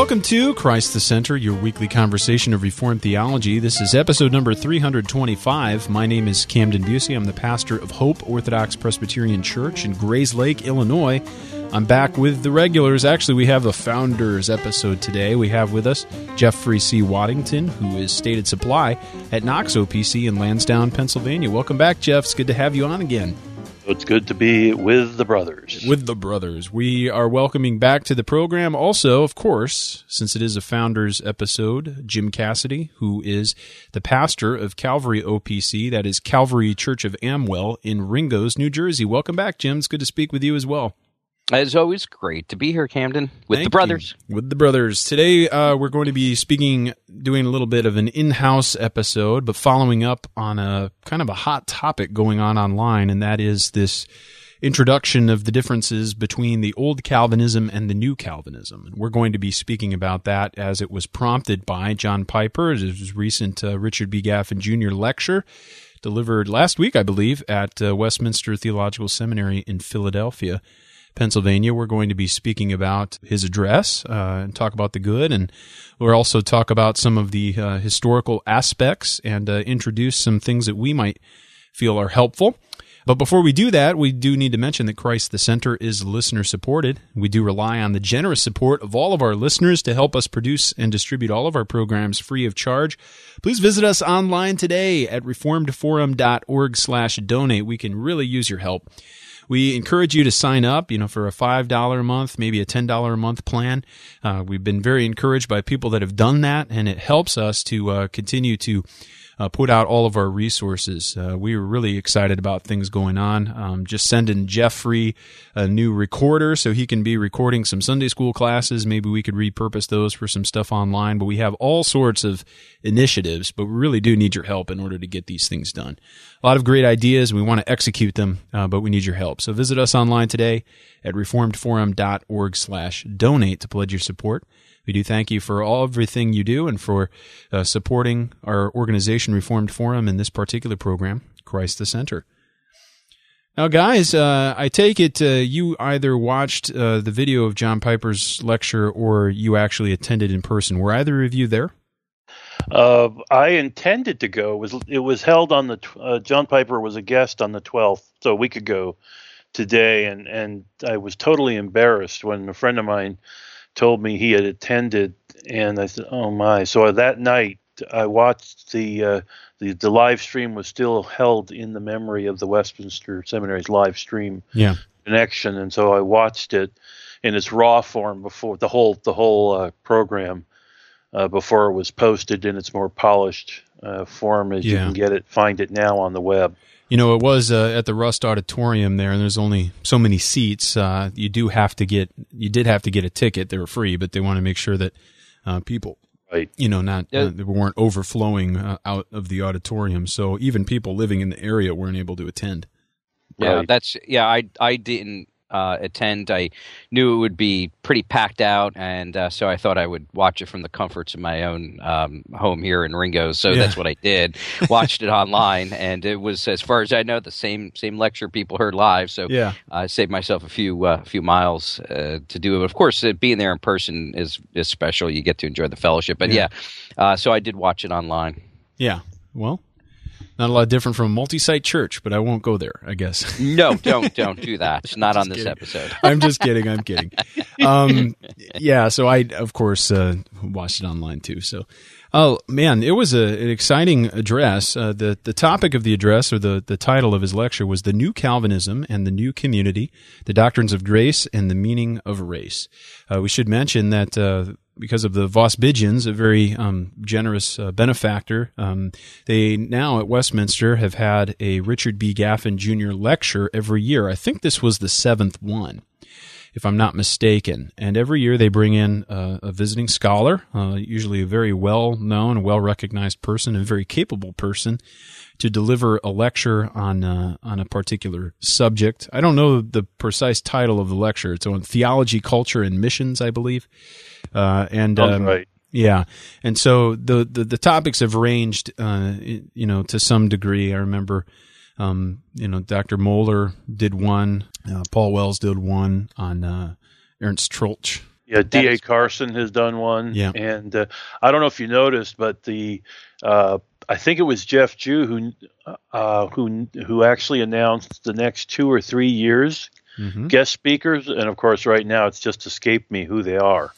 Welcome to Christ the Center, your weekly conversation of Reformed theology. This is episode number 325. My name is Camden Busey. I'm the pastor of Hope Orthodox Presbyterian Church in Grayslake, Illinois. I'm back with the regulars. Actually, we have a Founders episode today. We have with us Jeffrey C. Waddington, who is Stated Supply at Knox OPC in Lansdowne, Pennsylvania. Welcome back, Jeff. It's good to have you on again. It's good to be with the brothers. With the brothers. We are welcoming back to the program also, of course, since it is a Founders episode, Jim Cassidy, who is the pastor of Calvary OPC, that is Calvary Church of Amwell in Ringgoes, New Jersey. Welcome back, Jim. It's good to speak with you as well. It's always great to be here, Camden, with the brothers. With the brothers. Today, we're going to be doing a little bit of an in-house episode, but following up on a kind of a hot topic going on online, and that is this introduction of the differences between the old Calvinism and the new Calvinism. And we're going to be speaking about that as it was prompted by John Piper, his recent Richard B. Gaffin Jr. lecture, delivered last week, I believe, at Westminster Theological Seminary in Philadelphia, Pennsylvania. We're going to be speaking about his address and talk about the good, and we'll also talk about some of the historical aspects and introduce some things that we might feel are helpful. But before we do that, we do need to mention that Christ the Center is listener-supported. We do rely on the generous support of all of our listeners to help us produce and distribute all of our programs free of charge. Please visit us online today at reformedforum.org/donate. We can really use your help. We encourage you to sign up, for a $5 a month, maybe a $10 a month plan. We've been very encouraged by people that have done that, and it helps us to continue to put out all of our resources. We were really excited about things going on. Just sending Jeffrey a new recorder so he can be recording some Sunday school classes. Maybe we could repurpose those for some stuff online. But we have all sorts of initiatives, but we really do need your help in order to get these things done. A lot of great ideas. We want to execute them, but we need your help. So visit us online today at reformedforum.org/donate to pledge your support. We do thank you for everything you do and for supporting our organization, Reformed Forum, in this particular program, Christ the Center. Now, guys, I take it you either watched the video of John Piper's lecture or you actually attended in person. Were either of you there? I intended to go. It was held on the John Piper was a guest on the 12th, so a week ago today, and I was totally embarrassed when a friend of mine told me he had attended, and I said, "Oh my!" So that night, I watched the live stream was still held in the memory of the Westminster Seminary's live stream connection, and so I watched it in its raw form before the whole program before it was posted in its more polished form as you can find it now on the web. It was at the Rust Auditorium there, and there's only so many seats. You did have to get a ticket. They were free, but they want to make sure that people, they weren't overflowing out of the auditorium. So even people living in the area weren't able to attend. Yeah, I didn't attend. I knew it would be pretty packed out, and so I thought I would watch it from the comforts of my own home here in Ringgoes. So that's what I did. Watched it online, and it was, as far as I know, the same lecture people heard live. So I saved myself a few miles to do it. But of course, being there in person is special. You get to enjoy the fellowship. But so I did watch it online. Yeah. Well, not a lot different from a multi-site church, but I won't go there, I guess. No, don't do that. It's not on this episode. I'm just kidding. So I, of course, watched it online too. So, oh man, it was an exciting address. The topic of the address, or the title of his lecture, was "The New Calvinism and the New Community: The Doctrines of Grace and the Meaning of Race." We should mention that because of the Vosbigians, a very generous benefactor, they now at Westminster have had a Richard B. Gaffin Jr. lecture every year. I think this was the 7th one, if I'm not mistaken. And every year they bring in a visiting scholar, usually a very well-known, well-recognized person, a very capable person, to deliver a lecture on a particular subject. I don't know the precise title of the lecture. It's on theology, culture, and missions, I believe. Right. Yeah, and so the topics have ranged, to some degree. I remember, Dr. Moeller did one, Paul Wells did one on Ernst Troeltsch. Yeah, D.A. Carson has done one. Yeah. And I don't know if you noticed, but I think it was Jeff Jew who actually announced the next 2 or 3 years guest speakers, and of course right now it's just escaped me who they are.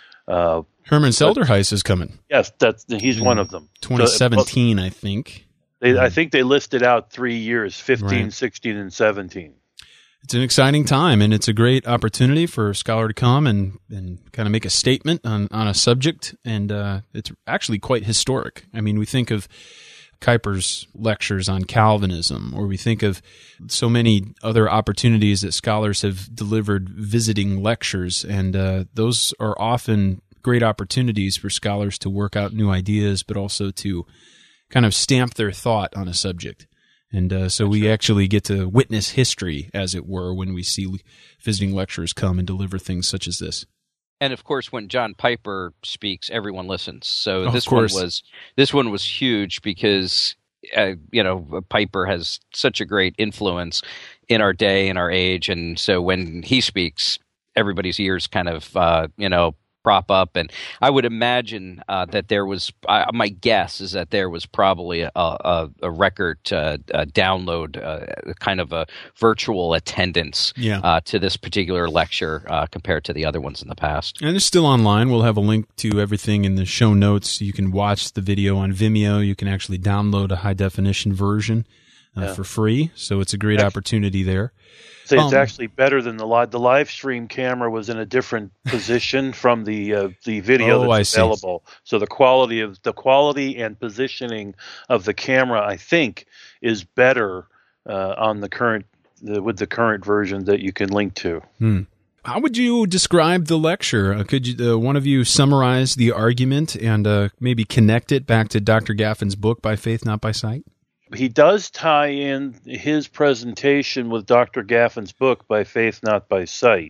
Herman Selderheis is coming. Yes, he's one of them. 2017, I think. I think they listed out 3 years, 15, Right. 16, and 17. It's an exciting time, and it's a great opportunity for a scholar to come and kind of make a statement on a subject, and it's actually quite historic. I mean, we think of Kuyper's lectures on Calvinism, or we think of so many other opportunities that scholars have delivered visiting lectures, and those are often great opportunities for scholars to work out new ideas, but also to kind of stamp their thought on a subject. And so we actually get to witness history, as it were, when we see visiting lecturers come and deliver things such as this. And of course, when John Piper speaks, everyone listens. So Of this course. one was huge because Piper has such a great influence in our day and our age, and so when he speaks, everybody's ears kind of prop up. And I would imagine that there was. My guess is that there was probably a record download, kind of a virtual attendance to this particular lecture compared to the other ones in the past. And it's still online. We'll have a link to everything in the show notes. You can watch the video on Vimeo. You can actually download a high-definition version for free. So it's a great opportunity there. So it's actually better than the live stream camera was in a different position from the video that's available. So the quality and positioning of the camera, I think, is better on the current with the current version that you can link to. How would you describe the lecture? Could you, one of you summarize the argument and maybe connect it back to Dr. Gaffin's book, By Faith, Not by Sight? He does tie in his presentation with Dr. Gaffin's book, By Faith, Not by Sight.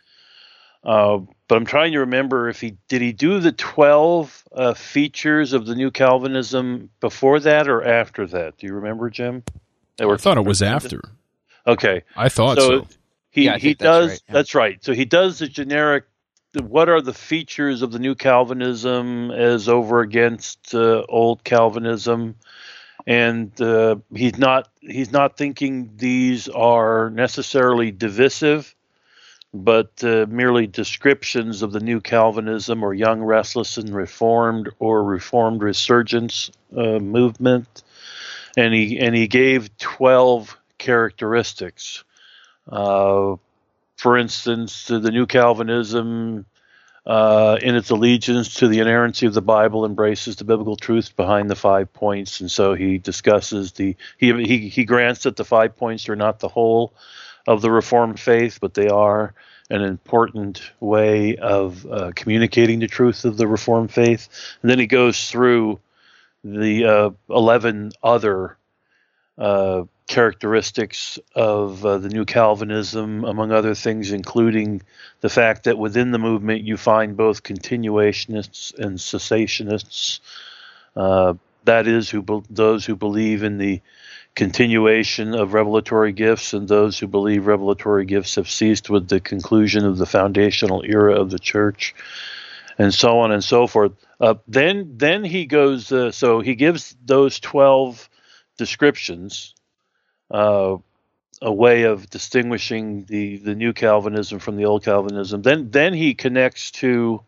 But I'm trying to remember if he do the 12 features of the New Calvinism before that or after that. Do you remember, Jim? I thought it was after. Okay. I thought so. He does. That's right. So he does the generic. What are the features of the New Calvinism as over against Old Calvinism? And he's not thinking these are necessarily divisive, but merely descriptions of the New Calvinism or Young Restless and Reformed or Reformed Resurgence movement. And he gave 12 characteristics. For instance, the New Calvinism, in its allegiance to the inerrancy of the Bible, embraces the biblical truth behind the 5 points, and so he discusses he grants that the 5 points are not the whole of the Reformed faith, but they are an important way of communicating the truth of the Reformed faith. And then he goes through the 11 other characteristics of the New Calvinism, among other things, including the fact that within the movement you find both continuationists and cessationists. That is, those who believe in the continuation of revelatory gifts and those who believe revelatory gifts have ceased with the conclusion of the foundational era of the church, and so on and so forth. Then he goes, so he gives those 12 descriptions, a way of distinguishing the New Calvinism from the Old Calvinism. Then he connects to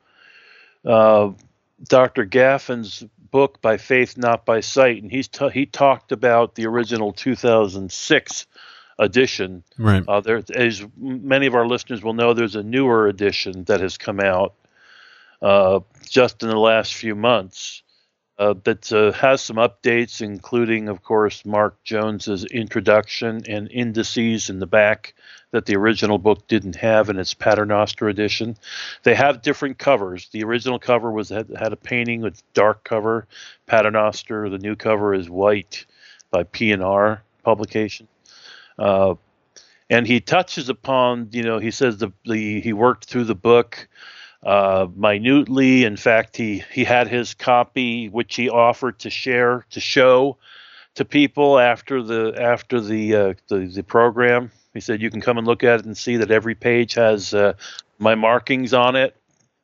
Dr. Gaffin's book, By Faith, Not by Sight, and he talked about the original 2006 edition. Right. There, as many of our listeners will know, there's a newer edition that has come out just in the last few months. That has some updates, including, of course, Mark Jones's introduction and indices in the back that the original book didn't have in its Paternoster edition. They have different covers. The original cover had a painting with dark cover. Paternoster, the new cover, is white by P&R publication. And he touches upon, he says he worked through the book minutely. In fact, he had his copy, which he offered to show to people after the program. He said, you can come and look at it and see that every page has my markings on it.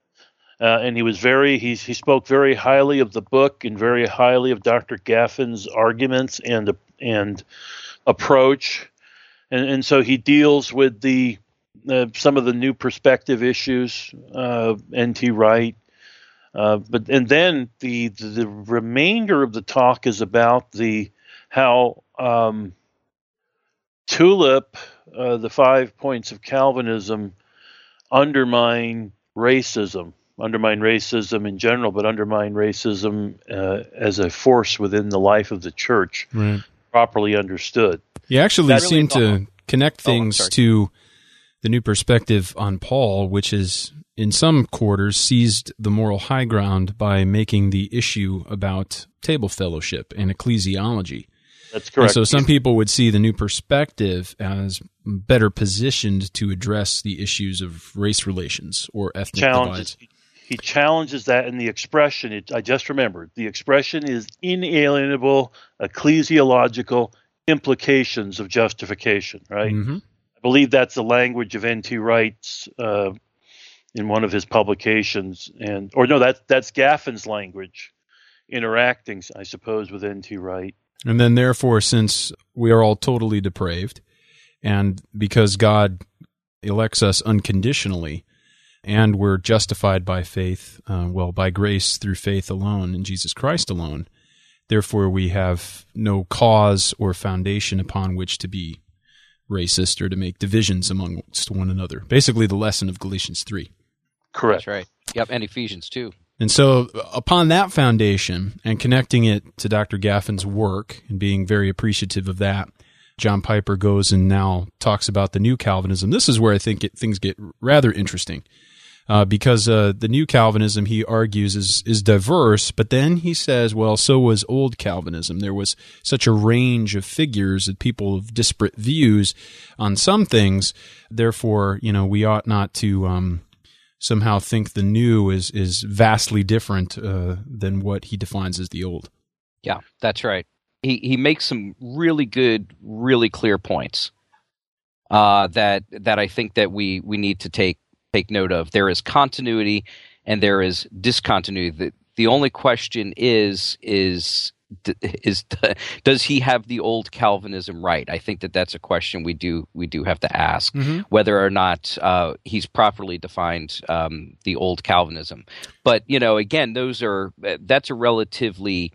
and he spoke very highly of the book and very highly of Dr. Gaffin's arguments and approach, and so he deals with some of the new perspective issues, N.T. Wright, and then the remainder of the talk is about how Tulip, the 5 points of Calvinism, undermine racism in general, but undermine racism as a force within the life of the church, right, properly understood. You actually seem to connect things to the new perspective on Paul, which is, in some quarters, seized the moral high ground by making the issue about table fellowship and ecclesiology. That's correct. And so some people would see the new perspective as better positioned to address the issues of race relations or ethnic divides. He challenges that in the expression. I just remembered. The expression is inalienable ecclesiological implications of justification, right? Mm-hmm. I believe that's the language of N.T. Wright's in one of his publications. That's Gaffin's language, interacting, I suppose, with N.T. Wright. And then, therefore, since we are all totally depraved, and because God elects us unconditionally, and we're justified by faith, by grace through faith alone in Jesus Christ alone, therefore we have no cause or foundation upon which to be racist or to make divisions amongst one another. Basically the lesson of Galatians 3. Correct. That's right. Yep, and Ephesians 2. And so upon that foundation and connecting it to Dr. Gaffin's work and being very appreciative of that, John Piper goes and now talks about the new Calvinism. This is where I think things get rather interesting. Because the new Calvinism, he argues, is diverse, but then he says, well, so was old Calvinism. There was such a range of figures and people of disparate views on some things. Therefore, we ought not to somehow think the new is vastly different than what he defines as the old. Yeah, that's right. He makes some really good, really clear points that I think that we need to take note of. There is continuity and there is discontinuity. The only question is does he have the old Calvinism right? I think that's a question we do have to ask, mm-hmm. whether or not he's properly defined the old Calvinism. But again, that's a relatively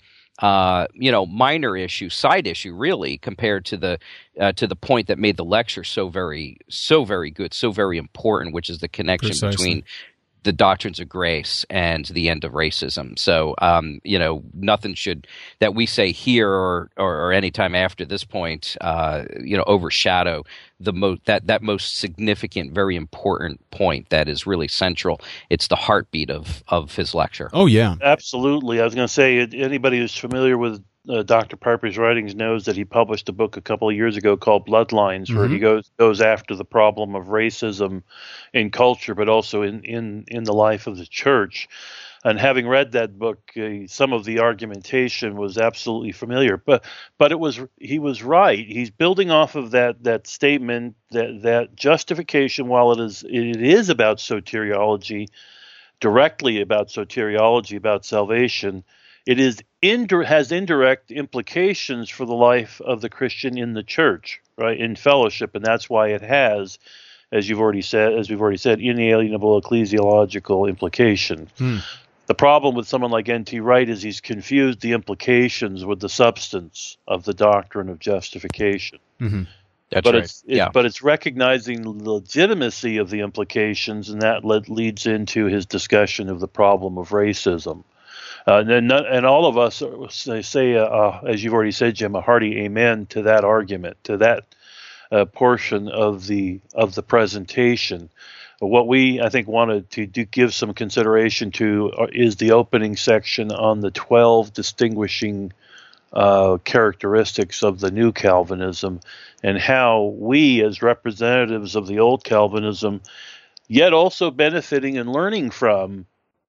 minor issue, side issue, really, compared to the point that made the lecture so very good, so very important, which is the connection between the doctrines of grace and the end of racism. So, nothing should that we say here or any time after this point, overshadow that most significant, very important point that is really central. It's the heartbeat of his lecture. Oh yeah, absolutely. I was going to say, anybody who's familiar with Dr. Piper's writings knows that he published a book a couple of years ago called Bloodlines, mm-hmm. where he goes after the problem of racism in culture, but also in the life of the church. And having read that book, some of the argumentation was absolutely familiar. But he was right. He's building off of that statement that justification, while it is about soteriology, directly about soteriology, about salvation, it has indirect implications for the life of the Christian in the church, right, in fellowship, and that's why it has, as we've already said, inalienable ecclesiological implication. The problem with someone like N.T. Wright is he's confused the implications with the substance of the doctrine of justification. Mm-hmm. That's right. But it's recognizing the legitimacy of the implications, and that leads into his discussion of the problem of racism. And all of us say, as you've already said, Jim, a hearty amen to that argument, to that portion of the presentation. What we, I think, wanted to give some consideration to is the opening section on the 12 distinguishing characteristics of the new Calvinism, and how we, as representatives of the old Calvinism, yet also benefiting and learning from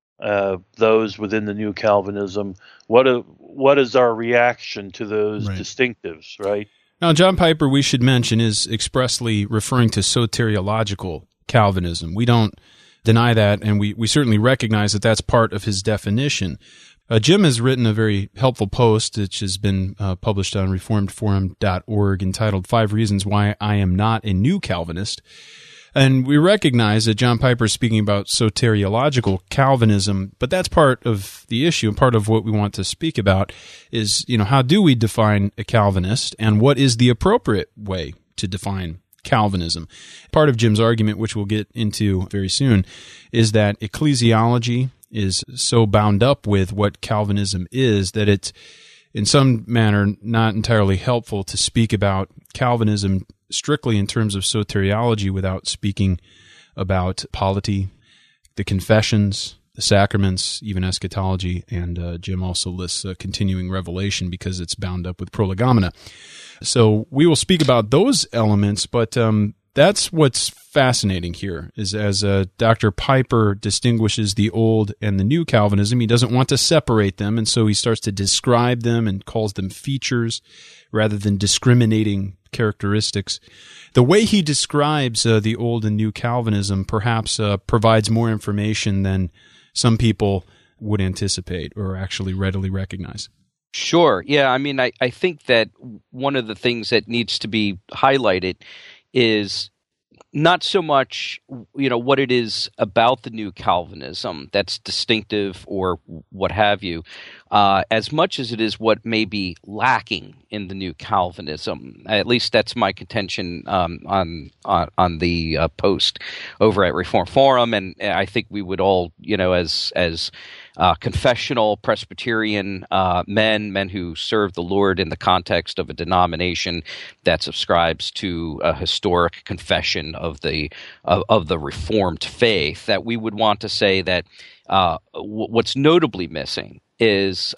those within the new Calvinism, what is our reaction to those distinctives, right? Now, John Piper, we should mention, is expressly referring to soteriological Calvinism. We don't deny that, and we certainly recognize that that's part of his definition. Jim has written a very helpful post, which has been published on reformedforum.org, entitled 5 Reasons Why I Am Not a New Calvinist. And we recognize that John Piper is speaking about soteriological Calvinism, but that's part of the issue, and part of what we want to speak about is, how do we define a Calvinist, and what is the appropriate way to define Calvinism? Part of Jim's argument, which we'll get into very soon, is that ecclesiology is so bound up with what Calvinism is that it's in some manner not entirely helpful to speak about Calvinism strictly in terms of soteriology without speaking about polity, the confessions, the sacraments, even eschatology, and Jim also lists continuing revelation because it's bound up with prolegomena. So we will speak about those elements, but that's what's fascinating here, is as Dr. Piper distinguishes the old and the new Calvinism, he doesn't want to separate them, and so he starts to describe them and calls them features rather than discriminating characteristics. The way he describes the old and new Calvinism perhaps provides more information than some people would anticipate or actually readily recognize. Sure. Yeah, I mean, I think that one of the things that needs to be highlighted is not so much, what it is about the new Calvinism that's distinctive or what have you, as much as it is what may be lacking in the new Calvinism. At least that's my contention on the post over at Reform Forum, and I think we would all, as confessional Presbyterian men who serve the Lord in the context of a denomination that subscribes to a historic confession of the Reformed faith, that we would want to say that what's notably missing is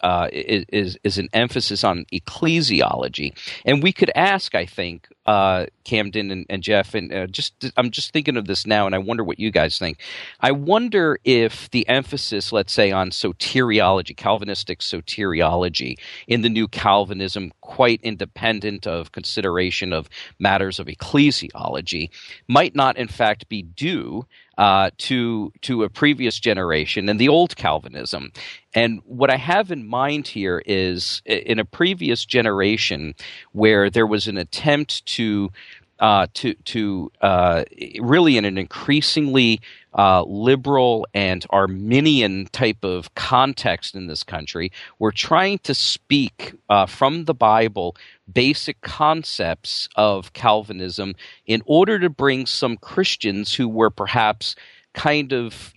an emphasis on ecclesiology. And we could ask, I think, Camden and Jeff, and I'm just thinking of this now, and I wonder what you guys think. I wonder if the emphasis, let's say, on soteriology, Calvinistic soteriology, in the new Calvinism, quite independent of consideration of matters of ecclesiology, might not, in fact, be due to a previous generation and the old Calvinism. And what I have in mind here is in a previous generation where there was an attempt to really in an increasingly liberal and Arminian type of context in this country, we're trying to speak from the Bible basic concepts of Calvinism in order to bring some Christians who were perhaps kind of,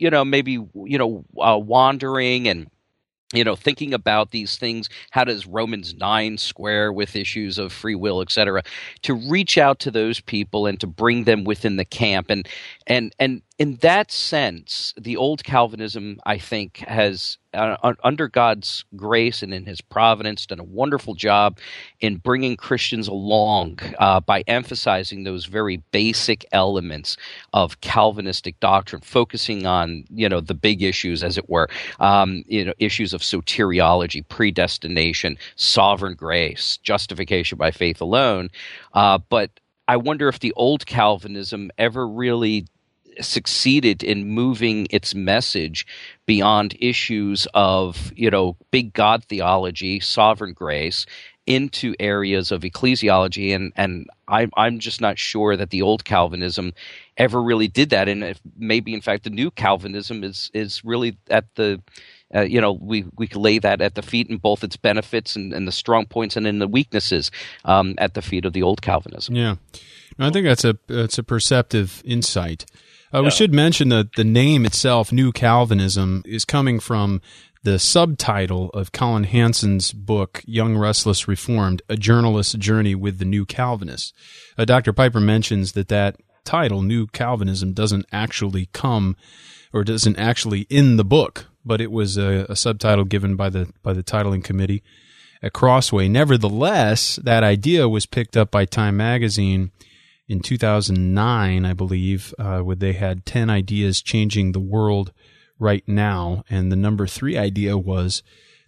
wandering and thinking about these things. How does Romans 9 square with issues of free will, etc., to reach out to those people and to bring them within the camp. And in that sense, the old Calvinism, I think, has, under God's grace and in his providence, done a wonderful job in bringing Christians along by emphasizing those very basic elements of Calvinistic doctrine, focusing on, the big issues, as it were, issues of soteriology, predestination, sovereign grace, justification by faith alone. But I wonder if the old Calvinism ever really succeeded in moving its message beyond issues of, big God theology, sovereign grace, into areas of ecclesiology, and I'm just not sure that the old Calvinism ever really did that, and if maybe in fact the new Calvinism is really at the we could lay that at the feet in both its benefits and the strong points and in the weaknesses at the feet of the old Calvinism. Yeah, I think that's a perceptive insight. We should mention that the name itself, New Calvinism, is coming from the subtitle of Colin Hansen's book, Young, Restless, Reformed, A Journalist's Journey with the New Calvinists. Dr. Piper mentions that title, New Calvinism, doesn't actually come or doesn't actually in the book, but it was a subtitle given by the titling committee at Crossway. Nevertheless, that idea was picked up by Time Magazine in 2009, I believe, where they had 10 ideas changing the world right now, and the number 3 idea was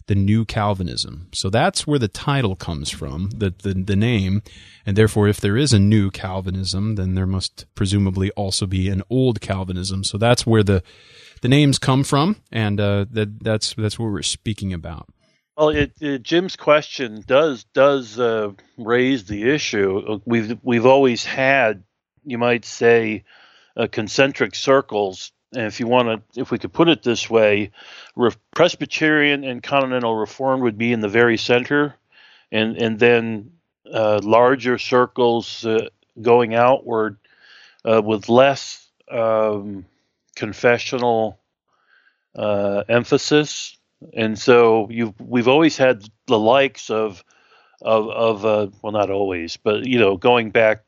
the New Calvinism. So that's where the title comes from, the name, and therefore if there is a New Calvinism, then there must presumably also be an Old Calvinism. So that's where the names come from, and that's what we're speaking about. Well, Jim's question does raise the issue. We've always had, you might say, concentric circles. And if we could put it this way, Presbyterian and Continental Reformed would be in the very center, and then larger circles going outward with less confessional emphasis. And so we've always had the likes of well, not always, but going back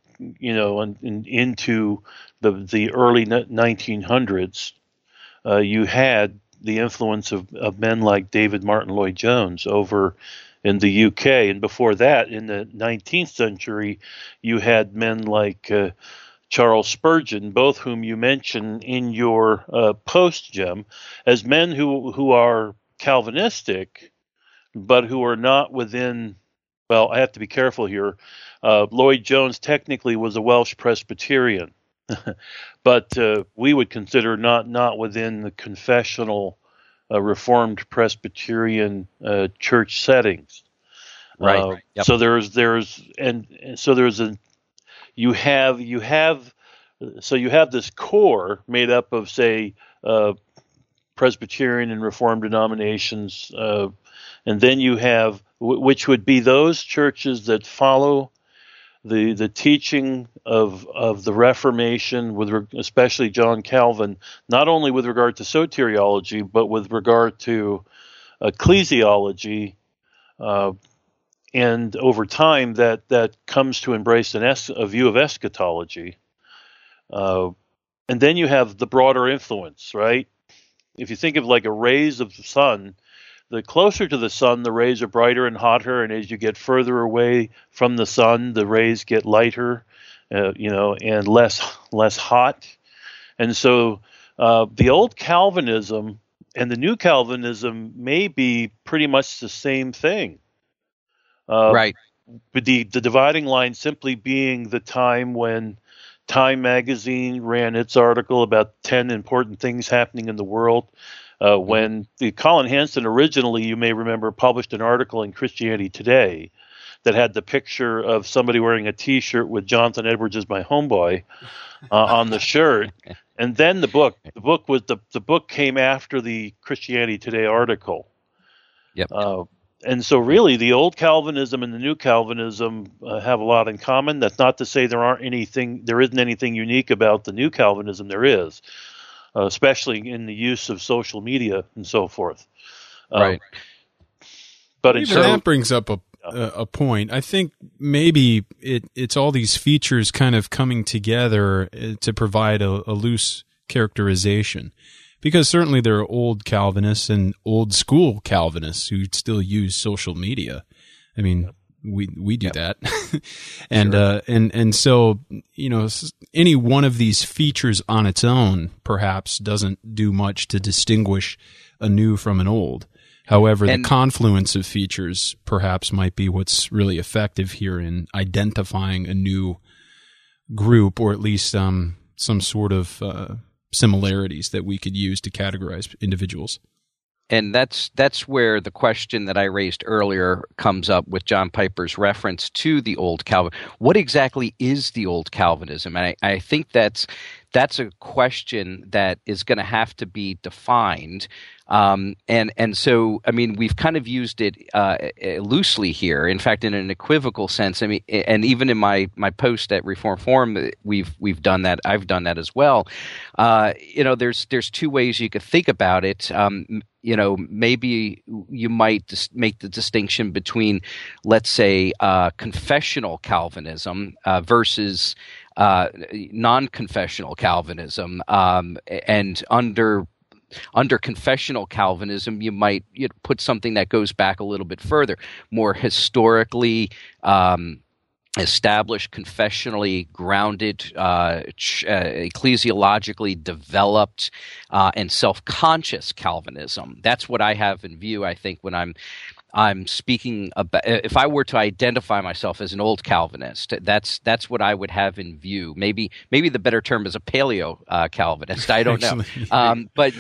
into the early 1900s, you had the influence of men like David Martin Lloyd Jones over in the UK, and before that, in the 19th century, you had men like Charles Spurgeon, both whom you mention in your post, Jim, as men who are Calvinistic, but who are not within. Well, I have to be careful here. Lloyd Jones technically was a Welsh Presbyterian, but we would consider not within the confessional Reformed Presbyterian church settings. Right. Yep. So you have this core made up of, say, Presbyterian and Reformed denominations, and then you have, which would be those churches that follow the teaching of the Reformation, especially John Calvin, not only with regard to soteriology, but with regard to ecclesiology, and over time that comes to embrace a view of eschatology. And then you have the broader influence, right? If you think of like a rays of the sun, the closer to the sun, the rays are brighter and hotter, and as you get further away from the sun, the rays get lighter, and less hot. And so the old Calvinism and the new Calvinism may be pretty much the same thing. Right. But the dividing line simply being the time when Time magazine ran its article about 10 important things happening in the world. When the Colin Hansen originally, you may remember, published an article in Christianity Today that had the picture of somebody wearing a T-shirt with Jonathan Edwards as my homeboy on the shirt, and then the book came after the Christianity Today article. Yep. And so really the old Calvinism and the new Calvinism have a lot in common. That's not to say there isn't anything unique about the new Calvinism. There is, especially in the use of social media and so forth. Right. But that brings up a point. I think maybe it's all these features kind of coming together to provide a loose characterization. Because certainly there are old Calvinists and old school Calvinists who still use social media. I mean, we do that. And, Sure. And so, any one of these features on its own perhaps doesn't do much to distinguish a new from an old. However, the confluence of features perhaps might be what's really effective here in identifying a new group, or at least some sort of similarities that we could use to categorize individuals. And that's where the question that I raised earlier comes up with John Piper's reference to the old Calvin. What exactly is the old Calvinism? And I think that's a question that is going to have to be defined. And so, I mean, we've kind of used it loosely here. In fact, in an equivocal sense. I mean, and even in my post at Reform Forum, we've done that. I've done that as well. There's two ways you could think about it. Maybe you might make the distinction between, let's say, confessional Calvinism versus non-confessional Calvinism, and under confessional Calvinism, you might put something that goes back a little bit further, more historically established, confessionally grounded, ecclesiologically developed, and self-conscious Calvinism. That's what I have in view, I think, when I'm speaking about. If I were to identify myself as an old Calvinist, that's what I would have in view. Maybe the better term is a paleo Calvinist. I don't know. But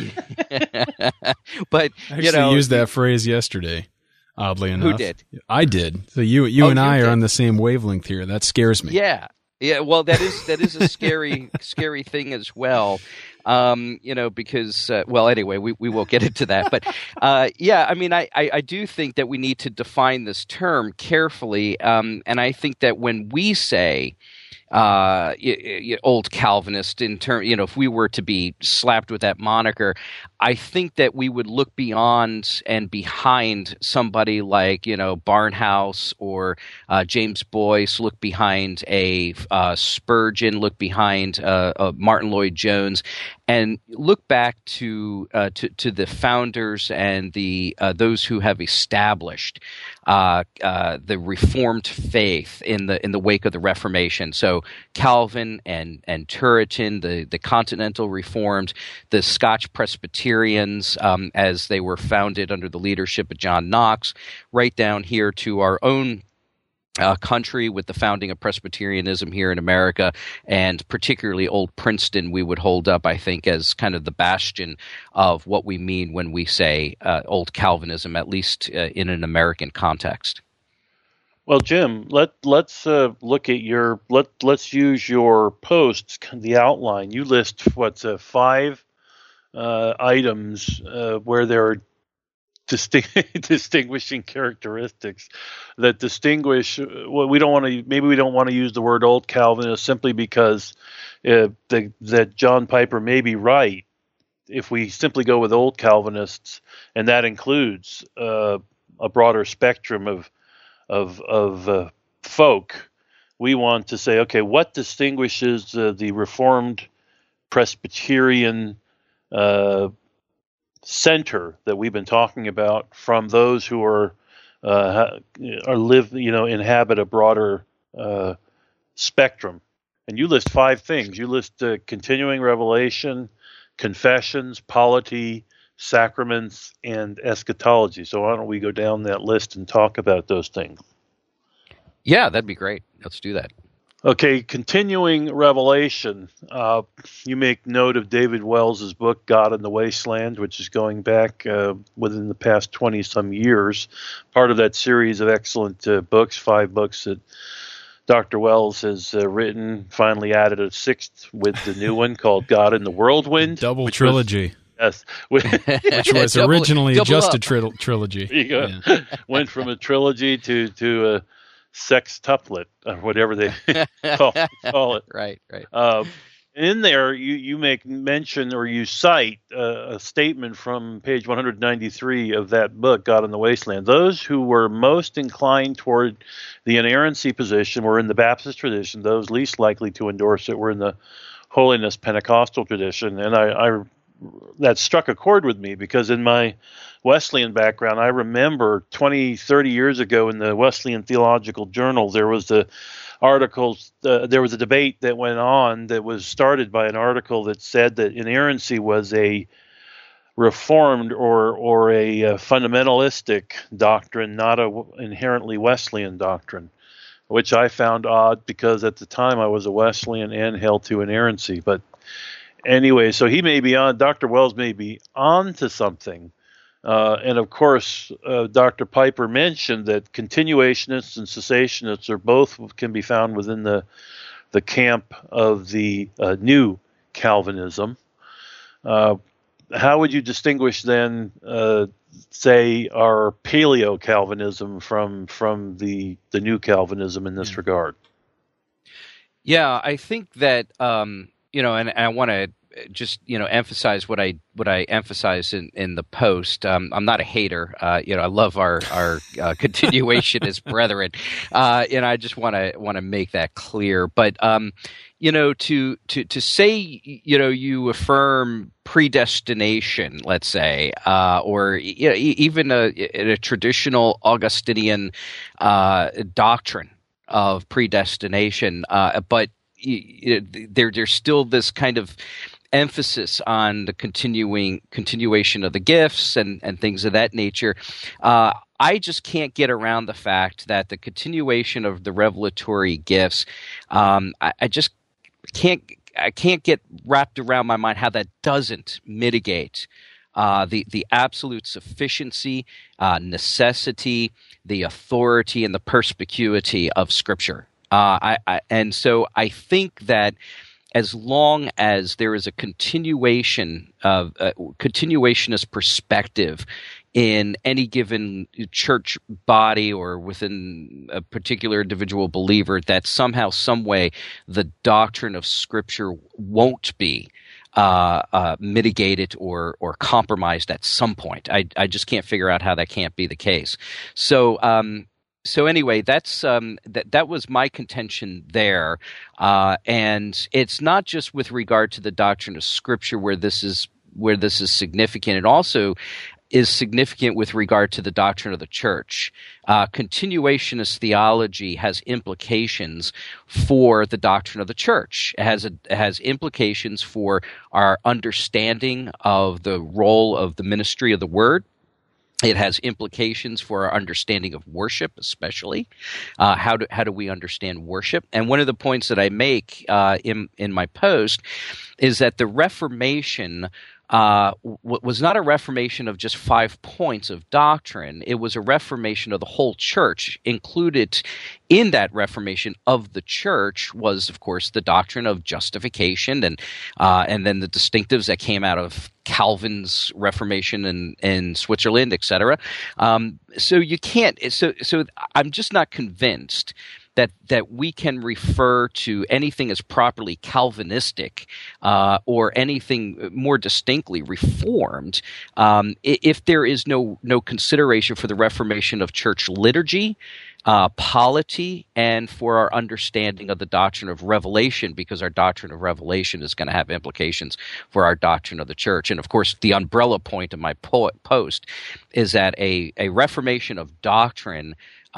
I actually used that phrase yesterday. Oddly enough, who did? I did. So you and I are on the same wavelength here. That scares me. Yeah. Well, that is a scary thing as well. Because anyway, we won't get into that. But I mean, I do think that we need to define this term carefully, and I think that when we say old Calvinist, in term, if we were to be slapped with that moniker, I think that we would look beyond and behind somebody like Barnhouse or James Boyce, look behind a Spurgeon, look behind Martin Lloyd Jones, and look back to the founders and the those who have established the Reformed faith in the wake of the Reformation. So Calvin and Turretin, the Continental Reformed, the Scotch Presbyterians, as they were founded under the leadership of John Knox, right down here to our own country with the founding of Presbyterianism here in America, and particularly Old Princeton we would hold up, I think, as kind of the bastion of what we mean when we say Old Calvinism, at least in an American context. Well, Jim, let's look at let's use your posts, the outline. You list 5 items where there are distinguishing characteristics that distinguish. Well, we don't want to use the word old Calvinist simply because that John Piper may be right. If we simply go with old Calvinists, and that includes a broader spectrum of folk, we want to say, okay, what distinguishes the Reformed Presbyterian center that we've been talking about from those who inhabit a broader spectrum? And you list 5 things. You list continuing revelation, confessions, polity, sacraments, and eschatology. So why don't we go down that list and talk about those things? Yeah, that'd be great. Let's do that. Okay, continuing revelation. You make note of David Wells' book, God in the Wasteland, which is going back within the past 20-some years. Part of that series of excellent books, 5 books that Dr. Wells has written, finally added a 6th with the new one called God in the Whirlwind. Double trilogy. Yes. Which was originally just a trilogy. There you go. Yeah. Went from a trilogy to a sextuplet, or whatever they call it. Right. In there, you make mention, or you cite a statement from page 193 of that book, God in the Wasteland. Those who were most inclined toward the inerrancy position were in the Baptist tradition. Those least likely to endorse it were in the holiness Pentecostal tradition. And I that struck a chord with me, because in my Wesleyan background, I remember 20, 30 years ago in the Wesleyan Theological Journal, there was there was a debate that went on that was started by an article that said that inerrancy was a Reformed or a fundamentalistic doctrine, not a inherently Wesleyan doctrine, which I found odd, because at the time I was a Wesleyan and held to inerrancy. But anyway, so Dr. Wells may be on to something. And of course, Dr. Piper mentioned that continuationists and cessationists can be found within the camp of the new Calvinism. How would you distinguish then, say, our Paleo Calvinism from the new Calvinism in this regard? Yeah, I think that and I want to just emphasize what I emphasized in the post. I'm not a hater. I love our continuationist brethren, and I just want to make that clear. But to say you affirm predestination, let's say, or even in a traditional Augustinian doctrine predestination, but there's still this kind of emphasis on the continuation of the gifts and things of that nature. I just can't get around the fact that the continuation of the revelatory gifts, I just can't get wrapped around my mind how that doesn't mitigate the absolute sufficiency, necessity, the authority, and the perspicuity of Scripture. And so I think that as long as there is a continuationist perspective in any given church body or within a particular individual believer, that somehow, some way, the doctrine of Scripture won't be mitigated or compromised at some point. I just can't figure out how that can't be the case. So anyway, that's that was my contention there, and it's not just with regard to the doctrine of Scripture where this is significant. It also is significant with regard to the doctrine of the church. Continuationist theology has implications for the doctrine of the church. It has implications for our understanding of the role of the ministry of the Word. It has implications for our understanding of worship, especially. How do we understand worship? And one of the points that I make in my post is that the Reformation was not a reformation of just 5 points of doctrine. It was a reformation of the whole church. Included in that reformation of the church was, of course, the doctrine of justification and then the distinctives that came out of Calvin's Reformation in Switzerland, etc. So you can't. So I'm just not convinced that we can refer to anything as properly Calvinistic or anything more distinctly Reformed if there is no consideration for the reformation of church liturgy, polity, and for our understanding of the doctrine of revelation, because our doctrine of revelation is going to have implications for our doctrine of the church. And of course, the umbrella point of my post is that a reformation of doctrine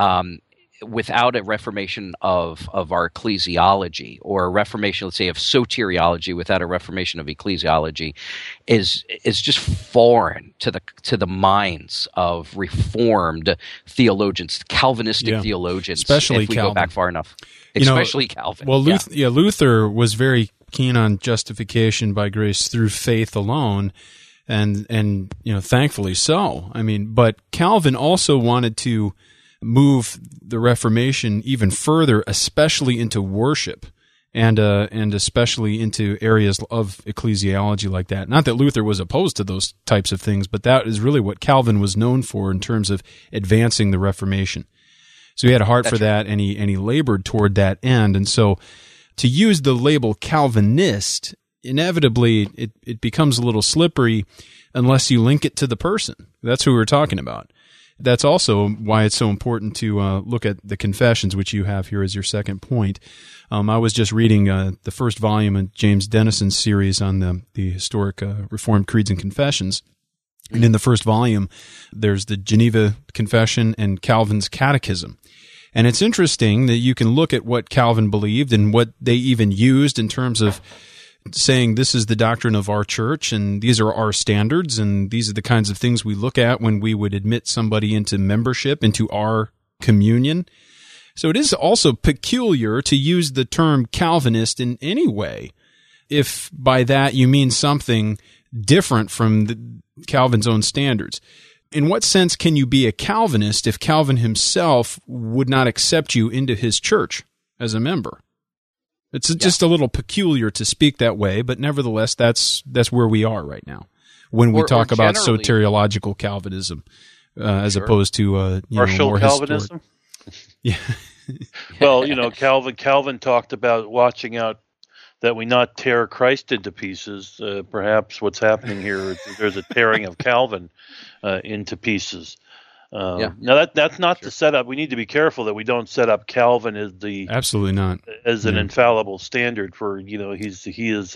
without a reformation of our ecclesiology, or a reformation, let's say, of soteriology without a reformation of ecclesiology, is just foreign to the minds of Reformed theologians, Calvinistic theologians, especially if we Calvin. Go back far enough. Especially Calvin. Well, Luther was very keen on justification by grace through faith alone, and thankfully so. I mean, but Calvin also wanted to move the Reformation even further, especially into worship, and especially into areas of ecclesiology like that. Not that Luther was opposed to those types of things, but that is really what Calvin was known for in terms of advancing the Reformation. So he had a heart for that, and he labored toward that end. And so to use the label Calvinist, inevitably it becomes a little slippery unless you link it to the person. That's who we're talking about. That's also why it's so important to look at the Confessions, which you have here as your second point. I was just reading the first volume in James Dennison's series on the historic Reformed Creeds and Confessions. And in the first volume, there's the Geneva Confession and Calvin's Catechism. And it's interesting that you can look at what Calvin believed and what they even used in terms of saying this is the doctrine of our church and these are our standards and these are the kinds of things we look at when we would admit somebody into membership, into our communion. So it is also peculiar to use the term Calvinist in any way, if by that you mean something different from Calvin's own standards. In what sense can you be a Calvinist if Calvin himself would not accept you into his church as a member? It's just a little peculiar to speak that way, but nevertheless, that's where we are right now when we talk about soteriological Calvinism, as opposed to partial more Calvinism. Yeah. Well, Calvin talked about watching out that we not tear Christ into pieces. Perhaps what's happening here is there's a tearing of Calvin into pieces. Now that's not the setup. We need to be careful that we don't set up Calvin as absolutely not as an infallible standard for he is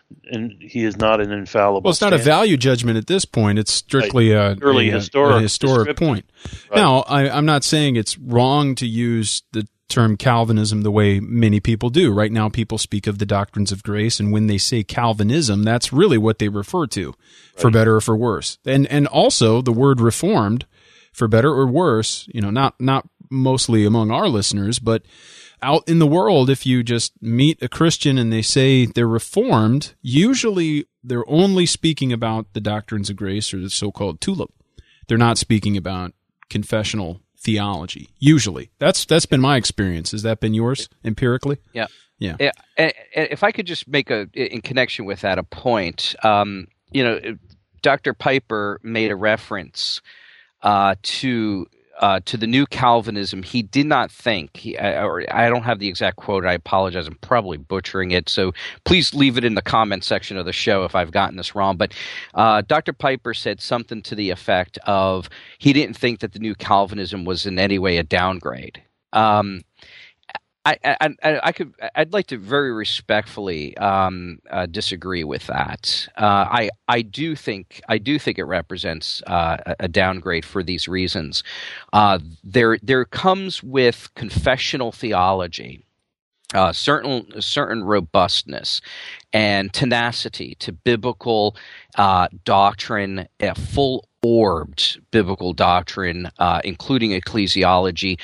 not an infallible. Well, it's not a value judgment at this point. It's strictly a historic point. Right. Now, I'm not saying it's wrong to use the term Calvinism the way many people do. Right now, people speak of the doctrines of grace, and when they say Calvinism, that's really what they refer to, for better or for worse. And also the word Reformed, for better or worse, not mostly among our listeners, but out in the world, if you just meet a Christian and they say they're Reformed, usually they're only speaking about the doctrines of grace, or the so-called tulip. They're not speaking about confessional theology. Usually, that's been my experience. Has that been yours empirically? Yeah. Yeah. If I could just make in connection with that a point, Dr. Piper made a reference to the new Calvinism. He did not think, I don't have the exact quote, I apologize, I'm probably butchering it, so please leave it in the comment section of the show if I've gotten this wrong, but Dr. Piper said something to the effect of he didn't think that the new Calvinism was in any way a downgrade. I'd like to very respectfully disagree with that. I do think it represents a downgrade for these reasons. There comes with confessional theology certain robustness and tenacity to biblical doctrine, full-orbed biblical doctrine, including ecclesiology,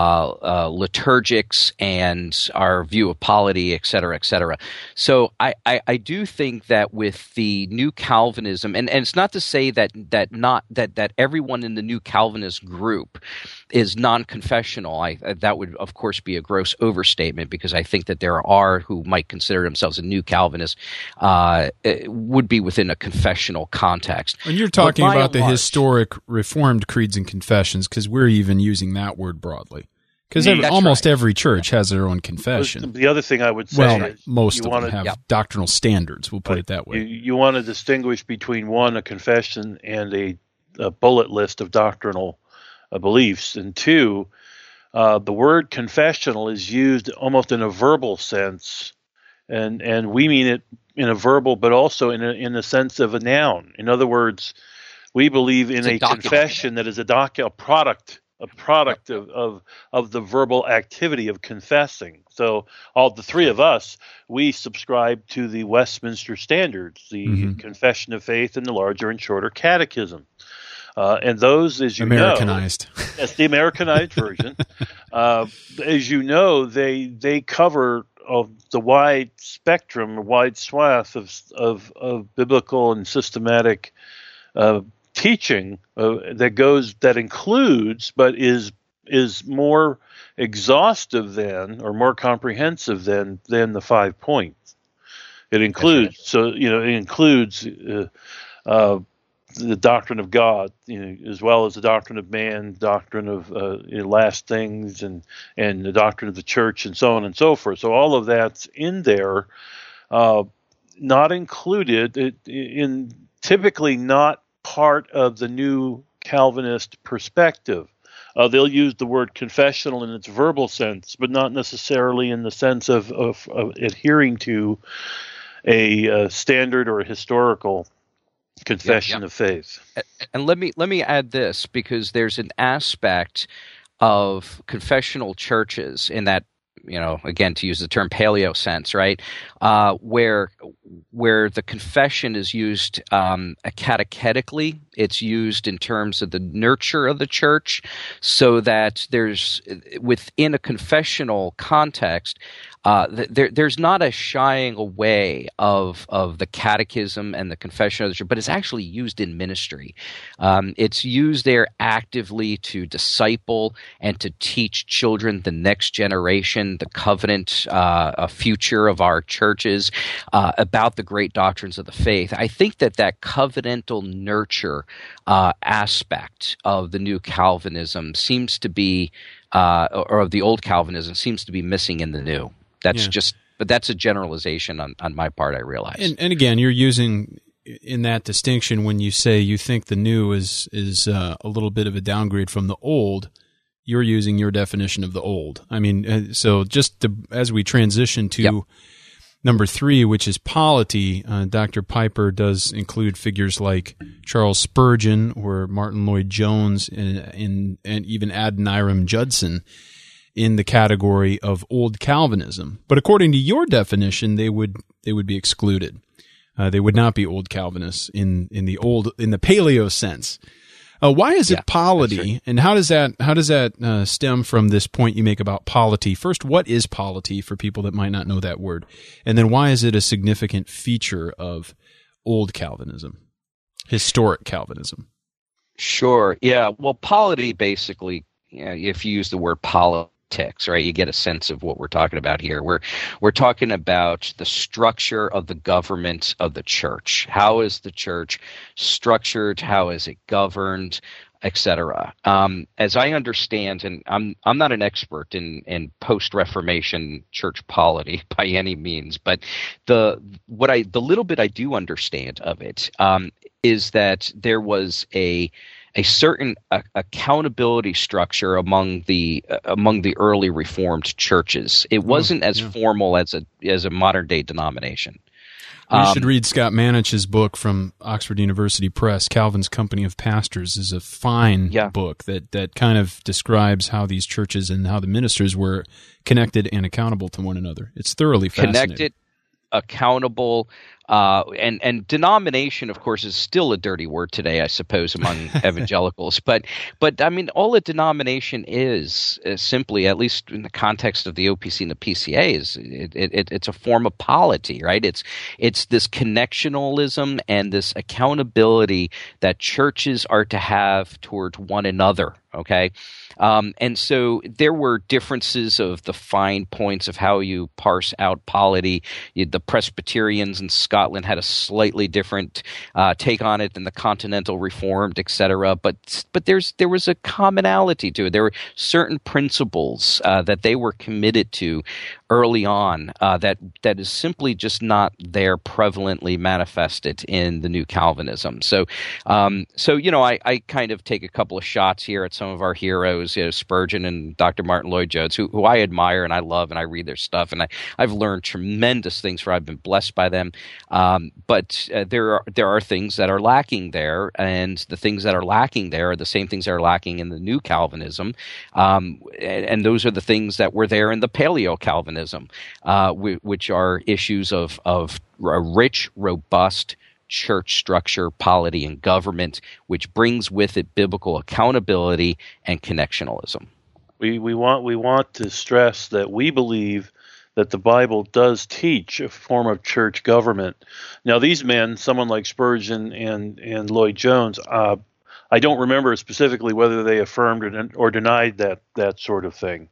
liturgics, and our view of polity, et cetera, et cetera. So I do think that with the new Calvinism, and it's not to say that everyone in the new Calvinist group is non-confessional. That would, of course, be a gross overstatement, because I think that there are who might consider themselves a new Calvinist, would be within a confessional context. And you're talking about the historic Reformed creeds and confessions, because we're even using that word broadly. Because almost every church has their own confession. The other thing I would say is most of them have doctrinal standards, we'll put it that way. You want to distinguish between, one, a confession and a bullet list of doctrinal beliefs, and two, the word confessional is used almost in a verbal sense, and we mean it in a verbal, but also in the sense of a noun. In other words, we believe in a confession that is a product of the verbal activity of confessing. So all the three of us, we subscribe to the Westminster Standards, the Confession of Faith, and the Larger and Shorter Catechism. And those, as you Americanized. Yes, the Americanized version. As you know, they cover the wide spectrum, wide swath of biblical and systematic teaching that includes, but is more exhaustive than, or more comprehensive than the 5 points. It includes, the doctrine of God, as well as the doctrine of man, doctrine of last things, and the doctrine of the church, and so on and so forth. So all of that's in there, not included in typically not part of the new Calvinist perspective. They'll use the word confessional in its verbal sense, but not necessarily in the sense of adhering to a standard or a historical confession of faith. And let me add this, because there's an aspect of confessional churches in that, again, to use the term paleo sense, right, where the confession is used catechetically. It's used in terms of the nurture of the church, so that there's, within a confessional context, there's not a shying away of the catechism and the confession of the church, but it's actually used in ministry. It's used there actively to disciple and to teach children, the next generation, the covenant future of our churches, about the great doctrines of the faith. I think that covenantal nurture aspect of the new Calvinism seems to be, or of the old Calvinism, seems to be missing in the new. But that's a generalization on my part, I realize. And again, you're using in that distinction when you say you think the new is a little bit of a downgrade from the old. You're using your definition of the old. I mean, so just as we transition to number 3, which is polity, Dr. Piper does include figures like Charles Spurgeon or Martin Lloyd-Jones and even Adoniram Judson. in the category of Old Calvinism. But according to your definition, they would be excluded. They would not be Old Calvinists in the paleo sense. Why is it polity, right? And how does that stem from this point you make about polity? First, what is polity for people that might not know that word, and then why is it a significant feature of Old Calvinism, historic Calvinism? Sure. Yeah. Well, polity basically, if you use the word politics, right, you get a sense of what we're talking about here. We're talking about the structure of the government of the church. How is the church structured? How is it governed, etc.? As I understand, and I'm not an expert in post-Reformation church polity by any means, but the little bit I do understand of it is that there was a certain accountability structure among the early Reformed churches. It wasn't as formal as a modern day denomination. You should read Scott Manich's book from Oxford University Press, Calvin's Company of Pastors, is a fine book that kind of describes how these churches and how the ministers were connected and accountable to one another. It's thoroughly fascinating. Connected, accountable, and denomination, of course, is still a dirty word today, I suppose, among evangelicals. But I mean, all a denomination is simply, at least in the context of the OPC and the PCA, is it's a form of polity, right? It's this connectionalism and this accountability that churches are to have toward one another. Okay. And so there were differences of the fine points of how you parse out polity. The Presbyterians in Scotland had a slightly different take on it than the Continental Reformed, etc. But there was a commonality to it. There were certain principles that they were committed to early on that is simply just not there prevalently manifested in the New Calvinism. So I kind of take a couple of shots here at some of our heroes, Spurgeon and Dr. Martin Lloyd-Jones, who I admire and I love, and I read their stuff, and I've learned tremendous things, for I've been blessed by them. But there are things that are lacking there, and the things that are lacking there are the same things that are lacking in the New Calvinism, and those are the things that were there in the Paleo Calvinism, which are issues of a rich, robust church structure, polity, and government, which brings with it biblical accountability and connectionalism. We want to stress that we believe that the Bible does teach a form of church government. Now, these men, someone like Spurgeon and Lloyd-Jones, I don't remember specifically whether they affirmed or denied that sort of thing.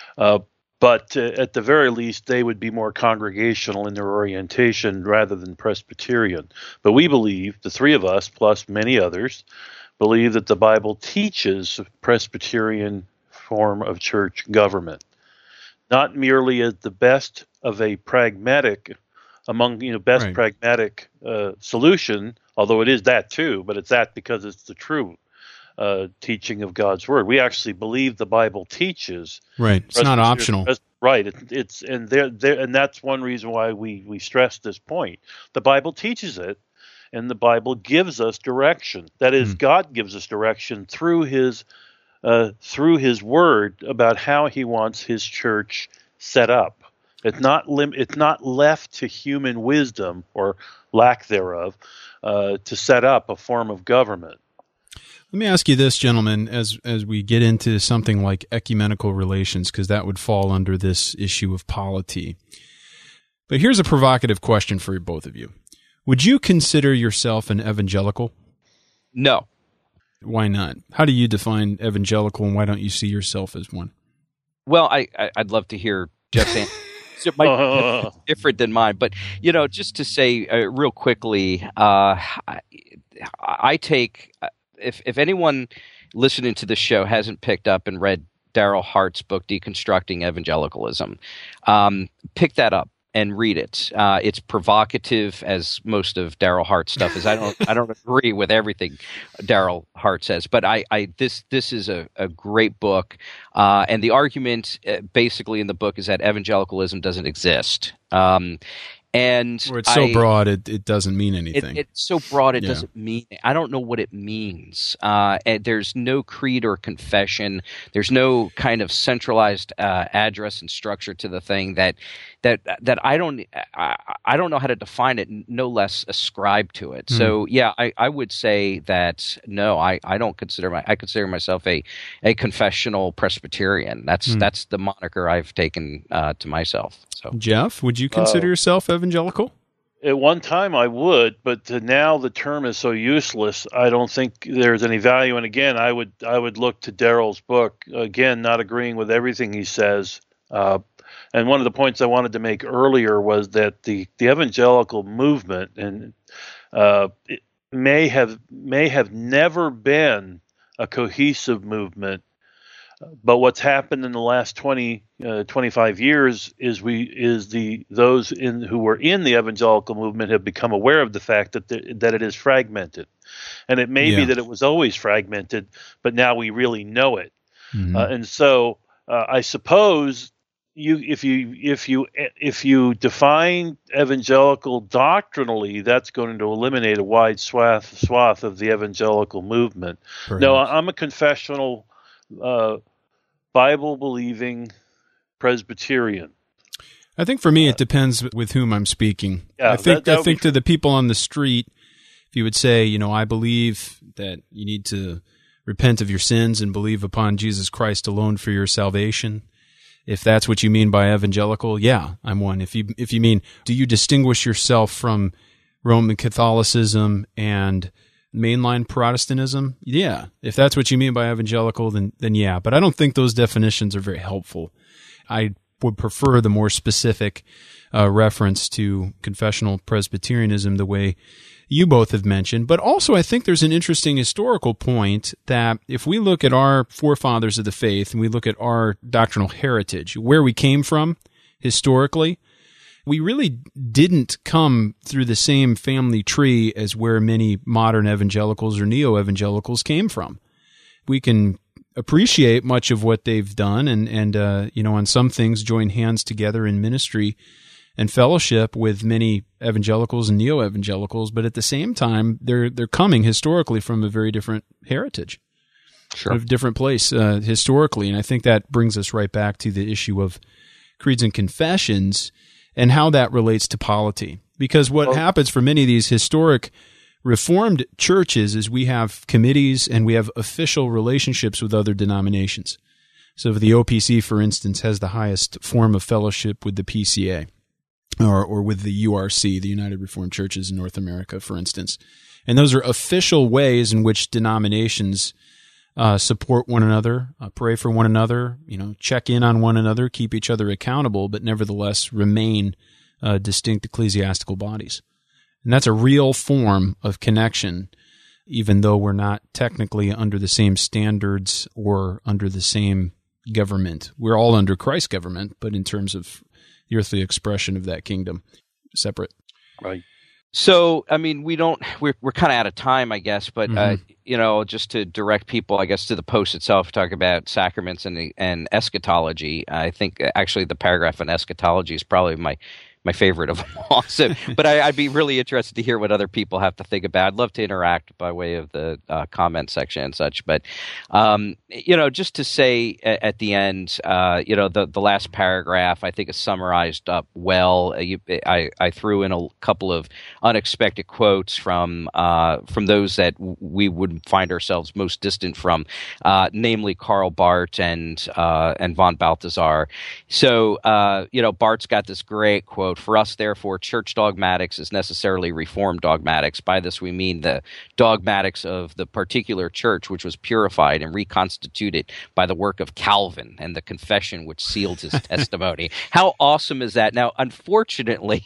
But at the very least, they would be more congregational in their orientation rather than Presbyterian. But we believe, the three of us, plus many others, believe that the Bible teaches a Presbyterian form of church government. Not merely as the best of a pragmatic, pragmatic solution, although it is that too, but it's that because it's the true teaching of God's word. We actually believe the Bible teaches. Right. It's not optional. Right. It's and and that's one reason why we stress this point. The Bible teaches it, and the Bible gives us direction. That is, God gives us direction through His word about how He wants His church set up. It's not left to human wisdom or lack thereof to set up a form of government. Let me ask you this, gentlemen, as we get into something like ecumenical relations, because that would fall under this issue of polity. But here's a provocative question for both of you. Would you consider yourself an evangelical? No. Why not? How do you define evangelical, and why don't you see yourself as one? Well, I'd love to hear Jeff's answer. It might be different than mine, but just to say real quickly, I take. If anyone listening to this show hasn't picked up and read Darrell Hart's book, Deconstructing Evangelicalism, pick that up and read it. It's provocative, as most of Darrell Hart's stuff is. I don't agree with everything Darrell Hart says, but this is a great book, and the argument basically in the book is that evangelicalism doesn't exist. And or it's so broad it doesn't mean anything. It's so broad it doesn't mean. I don't know what it means. And there's no creed or confession. There's no kind of centralized address and structure to the thing that I don't know how to define it. No less ascribe to it. So yeah, I would say that no, I don't I consider myself a confessional Presbyterian. That's the moniker I've taken to myself. So Jeff, would you consider yourself evangelical? At one time I would, but now the term is so useless, I don't think there's any value. And again, I would look to Daryl's book, again, not agreeing with everything he says. And one of the points I wanted to make earlier was that the evangelical movement and it may have never been a cohesive movement. But what's happened in the last 25 years is those who were in the evangelical movement have become aware of the fact that it is fragmented, and it may be that it was always fragmented, but now we really know it. And so I suppose if you define evangelical doctrinally, that's going to eliminate a wide swath of the evangelical movement. Perhaps. No, I'm a confessional Bible-believing Presbyterian. I think for me, it depends with whom I'm speaking. Yeah, I think to the people on the street, if you would say, I believe that you need to repent of your sins and believe upon Jesus Christ alone for your salvation. If that's what you mean by evangelical, yeah, I'm one. If you mean, do you distinguish yourself from Roman Catholicism and mainline Protestantism? Yeah. If that's what you mean by evangelical, then yeah. But I don't think those definitions are very helpful. I would prefer the more specific reference to confessional Presbyterianism the way you both have mentioned. But also I think there's an interesting historical point that if we look at our forefathers of the faith and we look at our doctrinal heritage, where we came from historically, we really didn't come through the same family tree as where many modern evangelicals or neo-evangelicals came from. We can appreciate much of what they've done and on some things join hands together in ministry and fellowship with many evangelicals and neo-evangelicals, but at the same time, they're coming historically from a very different heritage, a different place historically. And I think that brings us right back to the issue of creeds and confessions and how that relates to polity. Because what happens for many of these historic Reformed churches is we have committees and we have official relationships with other denominations. So the OPC, for instance, has the highest form of fellowship with the PCA or with the URC, the United Reformed Churches in North America, for instance. And those are official ways in which denominations support one another, pray for one another, check in on one another, keep each other accountable, but nevertheless remain distinct ecclesiastical bodies. And that's a real form of connection, even though we're not technically under the same standards or under the same government. We're all under Christ's government, but in terms of the earthly expression of that kingdom, separate. Right. So, I mean, we're kind of out of time, I guess, but, just to direct people, I guess, to the post itself, talk about sacraments and eschatology. I think actually the paragraph on eschatology is probably my favorite of them all. So, but I'd be really interested to hear what other people have to think about. I'd love to interact by way of the comment section and such. But, just to say at the end, the last paragraph I think is summarized up well. I threw in a couple of unexpected quotes from those that we would find ourselves most distant from, namely Karl Barth and von Balthasar. So, Barth's got this great quote: "For us, therefore, church dogmatics is necessarily reformed dogmatics. By this we mean the dogmatics of the particular church which was purified and reconstituted by the work of Calvin and the confession which sealed his testimony." How awesome is that? Now, unfortunately,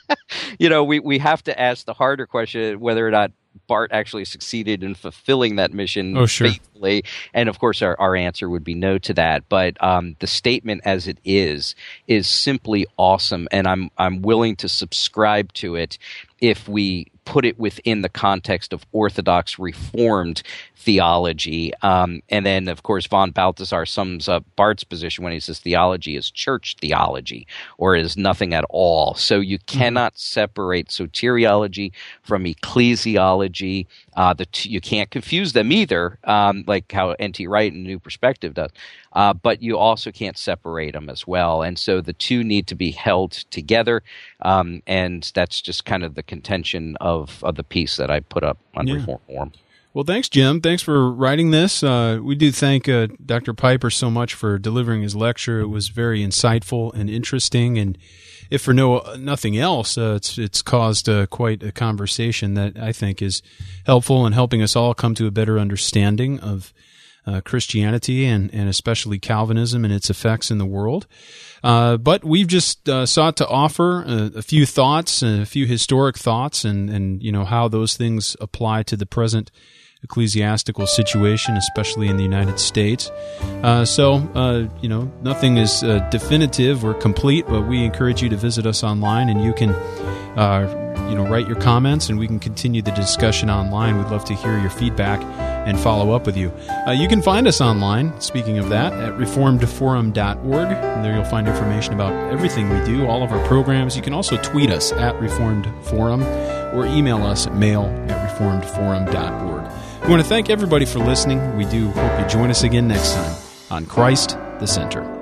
we have to ask the harder question whether or not Barth actually succeeded in fulfilling that mission faithfully. And of course, our answer would be no to that. But the statement as it is simply awesome. And I'm willing to subscribe to it if we put it within the context of Orthodox Reformed theology. And then, of course, von Balthasar sums up Barth's position when he says theology is church theology, or is nothing at all. So you cannot separate soteriology from ecclesiology. You can't confuse them either, like how N.T. Wright in New Perspective does. But you also can't separate them as well. And so the two need to be held together. And that's just kind of the contention of the piece that I put up on Reform Forum. Well, thanks, Jim. Thanks for writing this. We do thank Dr. Piper so much for delivering his lecture. It was very insightful and interesting, and if for nothing else, it's caused quite a conversation that I think is helpful in helping us all come to a better understanding of Christianity and especially Calvinism and its effects in the world. But we've just sought to offer a few thoughts, a few historic thoughts, and how those things apply to the present ecclesiastical situation, especially in the United States. So nothing is definitive or complete, but we encourage you to visit us online, and you can write your comments, and we can continue the discussion online. We'd love to hear your feedback and follow up with you. You can find us online, speaking of that, at reformedforum.org. And there you'll find information about everything we do, all of our programs. You can also tweet us at Reformed Forum or email us at mail@reformedforum.org. We want to thank everybody for listening. We do hope you join us again next time on Christ the Center.